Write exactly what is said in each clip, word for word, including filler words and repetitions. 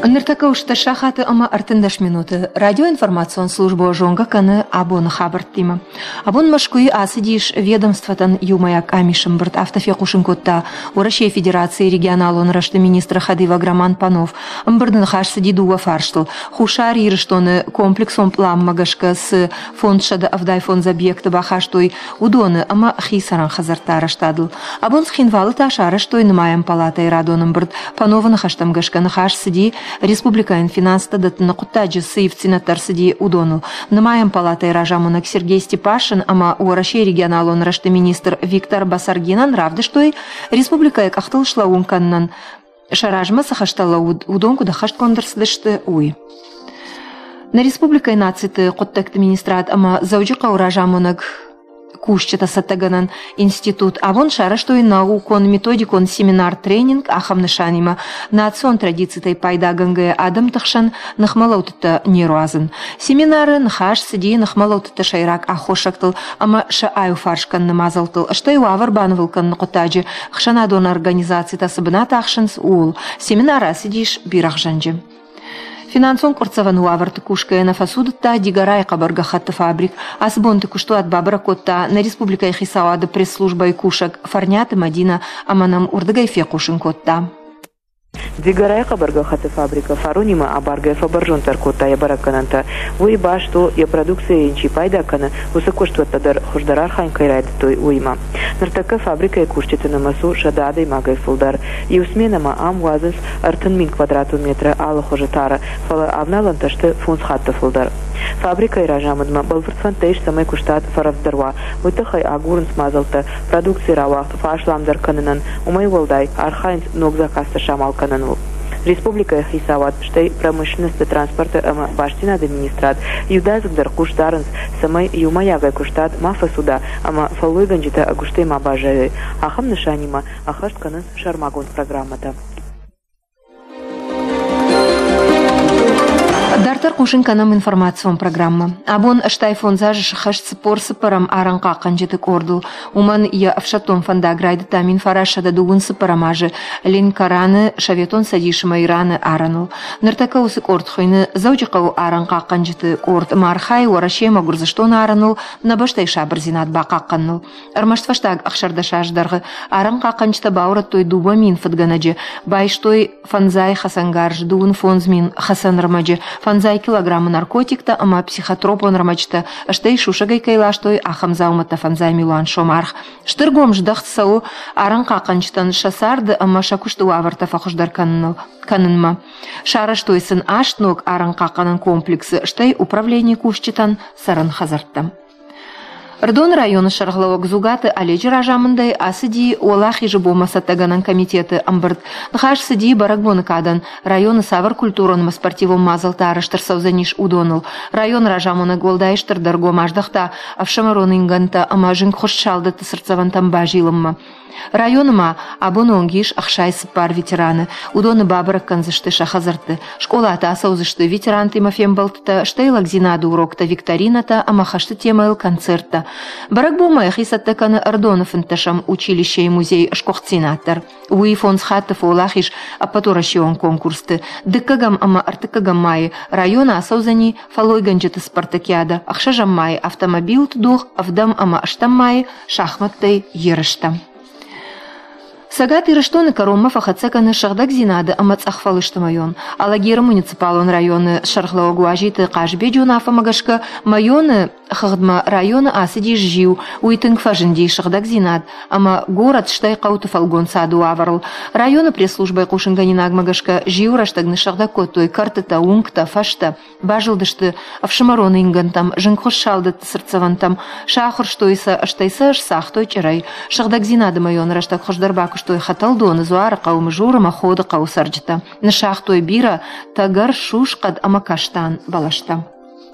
Ныртака ушта шахаты ама артындаш минуты. Радио информацион служба жонга каны абон хабарттима. Абон машкуи асидиш ведомстватан юмаяк амишым бырт автофекушын котта. Урашей Федерации регионалон рашты министра Хадива Граман Панов. Мбырдын хаш сидидува фарштыл. Хушар ирыштоны комплексом план магашка с фонд шада авдай фонд забъекта бахаштой удоны ама хисаран хазарта раштадыл. Абон схинвалы таша раштой нымаям палата и радоным бырт Панованы хаштам гашка нахаш сиди Республикайн финанста датына куттаджи сыйвцина тарсиди удону. Нымаем палатай ражамунак Сергей Степашин, ама уарашей регионалон рашты министр Виктор Басаргинан равды, что и республика як ахтыл шлаунканнан. Шаражма сахаштала удонку да хашт кондырсдышты уй. На республикай нациты куттакты министрат, ама зауджика уражамунак Кушчата саттаганан институт, а вон шара, что и наукон методикон семинар тренинг ахамнышанима национ традицией пайда ганге адам тахшан нахмалаутта неруазен. Семинары нахаш сиди нахмалаутта шайрак ахошактыл, ама шааю фаршкан намазалтыл, что и уаварбанвылкан накотаджи, хшанадон организации тасабна тахшанс ул. Семинара сидиш бирахжанджи. Финансон курцаван уаварты кушкая на фасудта дигарай кабарга хатта фабрик, асбонты куштуат бабра котта на республика Хисауада пресс-служба и кушак фарняты Мадина аманам урдагай фекушин котта. Дигарай кабарга хатта фабрика фарунима абарга фабаржон таркота я баракананта. Уи башту я продукция инчи пайдакана усакоштуат тадар хуждарар хайн кайрайд той уима. Нартака фабрика и кушчета на масу шадада и магай фулдар. И усменама ам вазас артын мин квадрату метра ала хожатара фала авналанташты фунс хатта фулдар. Фабрика и ражамадма балфуртфан тейш самай куштат фаравдарва. Уйтахай агурн смазалта продукция рава фашламдар кананан умай волдай архайнс ногза каста шамал канану. Республика Хисауад, что промышленность транспорта ама баштина администрат, юдазгдар куштаранс самай юмаягай куштат мафа суда, ама фалуй ганджита агуште мабажай, ахам нишанима, ахашт канас шармагон программата. Дартар кушинканам информацион программа. Абон штайфон зажиш хаш цепор сыпарам аранка канжеты кордул. Уман я авшатон фанда грайды тамин фарашада дугун сыпарамажы. Лин караны шаветон садишима ираны аранул. Ныртака усы корд хойны заучикау аранка канжеты корд. Мархай уарашема гурзаштон аранул. Набаштай шабрзинат бака каннул. Армаштфаштаг ахшардашаждарғы. Аранка канжета баурат той дуба мин фадганаджи. Байштой фанзай хасангарж дугун фонзмин хасанармаджи. Фанзай килограмма наркотикта, ама психотропон рамачта, штей шушагай кайлаштой, ахамзаумата фанзай милуан шомарх. Штыргом ждахт сау, аранка канчтан шасарды, ама шакушты уаварта фахуждар канынма. Шара штой сын аштнок аранка канан комплексы, штей управление кушчитан саран хазарттам. Рдон районы шарглауак зугаты аледжи ражамындай асыди олах ежи болмаса таганан комитеты амбырд. Нхаш сыди баракбоны кадан. Районы савар культурон спортивом мазалта араштыр саузаниш удоныл. Район ражамыны голдайштыр дарго маждахта авшамарон инганта амажин хошчалды тысырцаван тамба жилымма. Районыма абононгиш ахшай сыпар ветераны. Удоны бабырак канзышты шахазырты. Школата асаузышты ветеран Тимофем Балтта, штейлак зинады урокта викторината, амахашты темайл концерта. Барак бумай хисатта каны Ардонов инташам училище и музей шкохцинатор. Уи фон схатов улахиш апатурашион конкурсты. Дыккагам ама артыкагам май. Района асаузани фалой ганджеты спартакиада. Ахшажам май автомобил тудух, авдам ама аштам май шахматтай ерыштам. Сагат ирыштоны каромма фахацаканы шагдак зинады амац ахфалыштамайон. Алагира муниципалон районы шархлауагуажиты кажбе джунафа магашка майоны хагдма районы асыди жжиу уйтынг фажинди шагдак зинад. Ама город штай кауты фалгон саду аварл. Районы пресс-службай кушынганинаг магашка жиу раштагны шагдак котой картыта унгта фашта. Бажылдышты авшамароны ингантам жынкош шалдыты сырцавантам. Шахыр штойса аштайса ашсахтой чарай. Шагдак зинады майон раштак хождарбакуш той хатал доны зуара каумы журама хода кау сарджита. На шах той бира тагар шуш кад амакаштан балашта.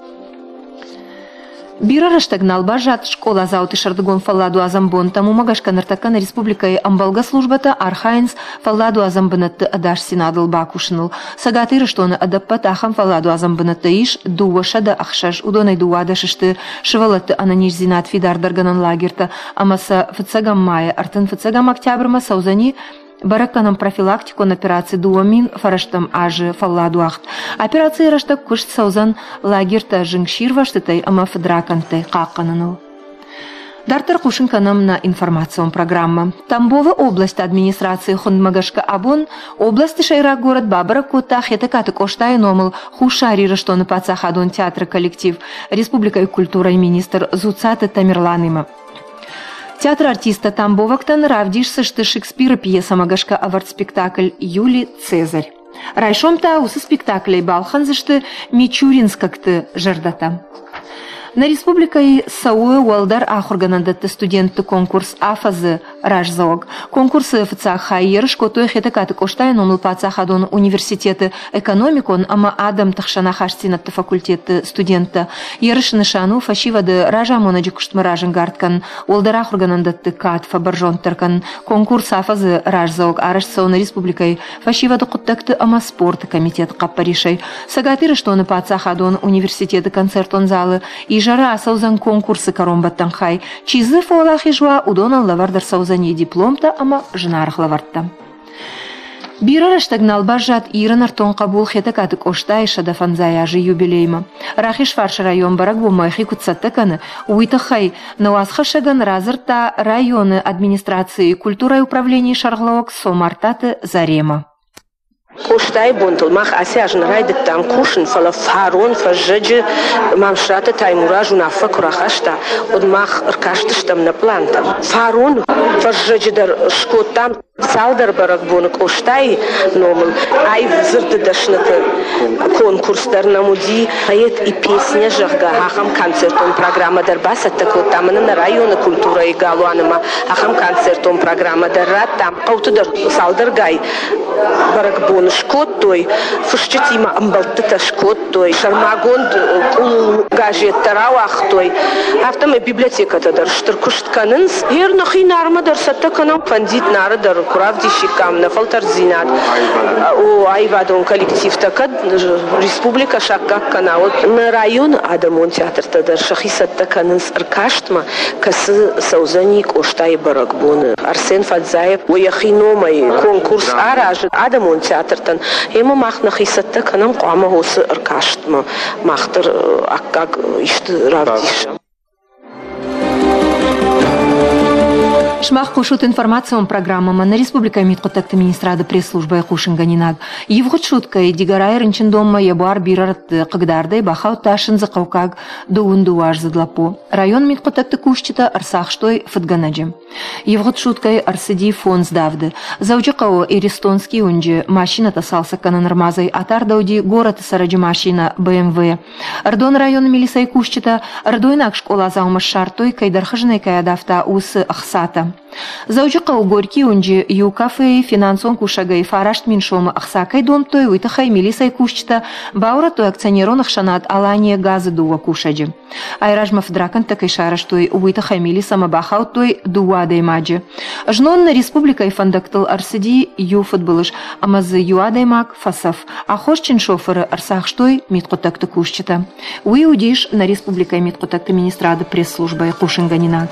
Бира раштагнал бажат школа зауты шардыгон фалладу азамбон таму магашка нартакана республикай амбалга службата архайнс фалладу азамбынатты адаш синадыл бакушыныл. Сагаты раштоны адаппат ахам фалладу азамбынатты иш дуашада ахшаш удонай дуада шишты шывалатты ананиш зинат фидар дарганан лагерта амаса фыцагам мая артын фыцагам октябрма саузани Баракканам профилактикон операции дуамин фараштам ажи фалладуахт. Операции рашта кушт саузан лагерта жингшир ваштытай ама федраканты қаққаныныл. Дартер Кушинканам на информационная программа. Тамбова область администрации Хундмагашка Абон, области Шайра город Бабара Кота, Хетекаты Коштай Номал, Хушари Раштон Пацахадон театр коллектив, Республика и культура и министр Зуцата Тамерланима. Театр артиста Тамбовактан равдишься, что Шекспира пьеса Магашка аварт-спектакль Юлий Цезарь. Райшом-то усы спектаклей Балхан, что Мичуринск-то жардата. На республикой Сауэ Уалдар Ахурганандатты студенты конкурс Афазы Ражзаог. Конкурсы ФЦА Хайер, шкотой хетекаты Коштайн, он Пацахадон университеты экономикон, ама Адам Тахшанахаштинатты факультеты студента. Ерышнышану фашивады Ражамонаджи Куштмаражен Гарткан, Уалдар Ахурганандатты Кат Фабаржон Таркан. Конкурс Афазы Ражзаог Арашсау на республикой фашивады Куттакты ама спорт комитет Каппаришей. Сагатыры, что он Пацахадон университеты концертон залы и жара саузан конкурсы коромбаттан хай. Чизы фолах и жуа удонал лавардар саузане дипломта, ама жынарых лавардта. Бирарыштагнал бажат иран артон кабул хетекаты коштай шадафанзаяжи юбилейма. Рахиш фарш район барак бумайхи куцаттаканы, уитахай науасхашаган разырта районы администрации культура и управления шарглаок сомартаты зарема. Коштай бунтл мах асяжн райдет там кушен фала фарон фажеджи мамшрата таймуражу на факурахашта од мах ркаштыштам на плантам. Фарон фажеджи дар шкоттам салдар барак бун коштай номл ай взырды дашната конкурс дар намуди поэт и песня жахга хахам концертон программа дар басатта коттамына на районы культура и галуаныма хахам концертон программа дар раттам кауты дар салдар гай барак бун шкот той фушчитима амбалтыта шкот той шармагон кул гажет таравах той автоме библиотеката дар штыркуштканынс ерна хинарма дар саттаканам пандит нары дар куравдишикам на фалтарзинат о айвадон коллектив такад республика шаккаккана от на район адамон театрта дар шахисаттаканынс ркаштма касы саузаник оштай баракбон Арсен Фадзаев ояхиномай конкурс араж адамон театртан ема махна хисаттаканам қама хосы ркаштма махтыр аккак ишты равдиша. Шмах кушут информацион программама на республика имеет контакты министрада пресс-службы Кушинганинаг. Евгот шутка и дигарай рынчин дома ебуар бирарат кагдарды бахау ташин за каукаг дуундуаж задлапо. Район имеет контакты кушчита арсах штой фатганаджи. Евгот шуткой арсиди фон сдавды. Заучакао и рестонский унджи машина тасался кананармазой атар дауди город сараджи машина бэ эм вэ. Ардон район милисай кушчита ардойнак школа заумаш шартой кайдархажной каядафта ус ахсата. Заучакау горький унджи юкафе финансон кушагай фарашт миншома ахсакай дом той уитахай милисай кушчита баура той акционерон ахшанат алания газы дува кушаджи. Айражмав дракан такай шараш той уитахай милисама бахау той дува даймаджи. Жнон на республика и фандактал арсиди ю футболыш амазы юадаймак фасав. Ахошчин шоферы арсах штой миткотакта кушчита. Уи удиш на республика и миткотакта министрада пресс-службы Кушинганинаг.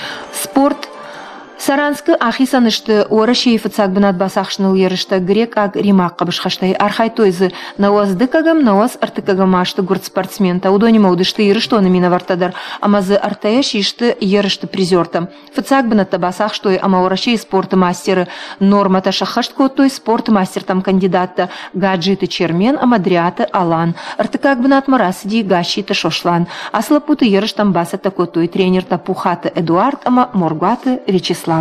Спорт Саранскы ахисанышты орашей фацак бинат басахшныл ерышты грек аг римак кабышхаштай архай тойзы науаз дыкагам науаз артыкагам ашты гурт спортсмента удонима удышты ерышты оны мина вартадар амазы артаяш ишты ерышты призерта. Фацак бинат басахштой ама орашей спорты мастеры нормата шахаштко той спорт мастер там кандидатта гаджиты чермен амадриаты алан артыкаг бинат марасиди гащиты шошлан аслапуты ерыш там басата котой тренер тапухаты Эдуард ама моргаты Речислав.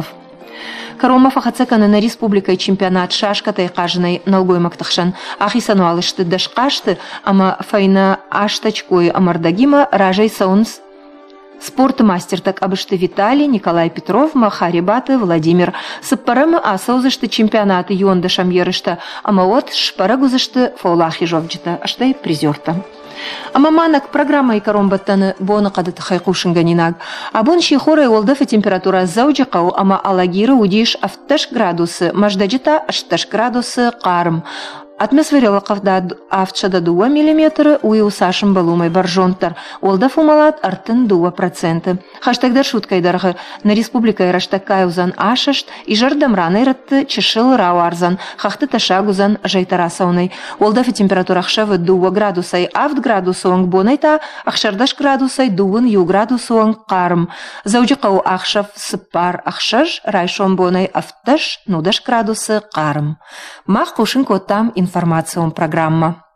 Каромов ахацаканы на республика и чемпионат шашка тайқажынай налгой мактахшан. Ахисану алышты дашқашты, ама файна аштачкой амардагима ражай саунс. Спортмастер так абышты Виталий, Николай Петров, Махарибаты, Владимир. Саппарама асаузышты чемпионаты юонда шамьерышта, ама от шпарагузышты фаулахи жовджита, аштай призерта. Амаманак программа и коромбаттаны бона кадыты хайкушинганинаг. Абон шихора и олдафы температура зауджакау, ама алагира удиш авташ градусы, маждаджита ашташ градусы карм. Атмосфералықта автшада дуа миллиметры уйу сашым балумай баржонтар. Олда фумалат артын дуа проценты. Хаштагдар шуткайдарғы на республика ираштакай узан ашышт и жардамран айратты чешыл рауарзан. Хахты ташагузан жайтарасауной. Олда фи температура ахшавы дуа градусай авт градусуанг бонайта, ахшардаш градусай дуын ю градусуанг қарым. Заудиқау ахшав сыпар ахшаж райшон бонай авташ нудаш градусы қарым. Мах кушин котам информацион программа.